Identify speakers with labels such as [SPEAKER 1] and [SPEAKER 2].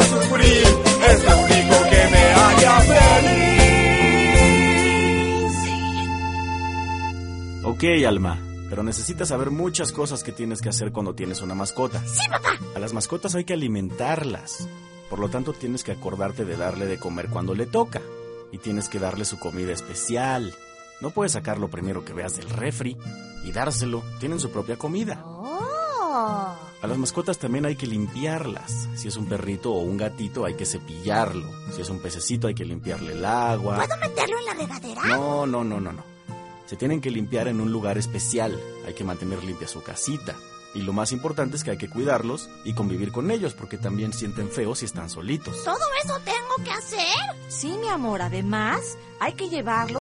[SPEAKER 1] sufrir, es lo único que me haría feliz.
[SPEAKER 2] Ok, Alma, pero necesitas saber muchas cosas que tienes que hacer cuando tienes una mascota.
[SPEAKER 3] Sí, papá.
[SPEAKER 2] A las mascotas hay que alimentarlas. Por lo tanto, tienes que acordarte de darle de comer cuando le toca. Y tienes que darle su comida especial. No puedes sacar lo primero que veas del refri y dárselo. Tienen su propia comida.
[SPEAKER 3] Oh.
[SPEAKER 2] A las mascotas también hay que limpiarlas. Si es un perrito o un gatito, hay que cepillarlo. Si es un pececito, hay que limpiarle el agua.
[SPEAKER 3] ¿Puedo meterlo en la regadera?
[SPEAKER 2] No. Se tienen que limpiar en un lugar especial. Hay que mantener limpia su casita. Y lo más importante es que hay que cuidarlos y convivir con ellos, porque también sienten feo si están solitos.
[SPEAKER 3] ¿Todo eso tengo que hacer?
[SPEAKER 4] Sí, mi amor, además hay que llevarlo